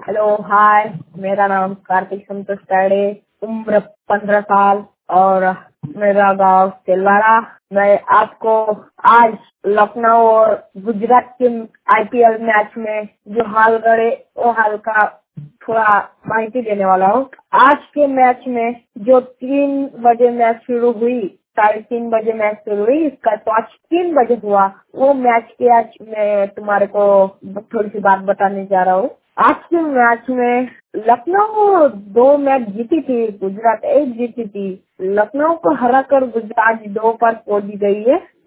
Hello hi, मेरा नाम कार्तिक संतोष ताड़े, उम्र 15 साल और मेरा गांव तेलवाड़ा। मैं आपको आज लखनऊ और गुजरात के आईपीएल मैच में जो हाल गए वो हाल का थोड़ा माहिती देने वाला हूँ। आज के मैच में जो 3 बजे मैच शुरू हुई, 3:30 बजे मैच शुरू हुई, इसका तो आज 3 बजे हुआ। वो मैच के आज मैं तुम्हारे को थोड़ी सी बात बताने जा रहा हूँ। आज के मैच में लखनऊ 2 मैच जीती थी, गुजरात 1 जीती थी। लखनऊ को हराकर गुजरात 2 पर पहुंच गई है।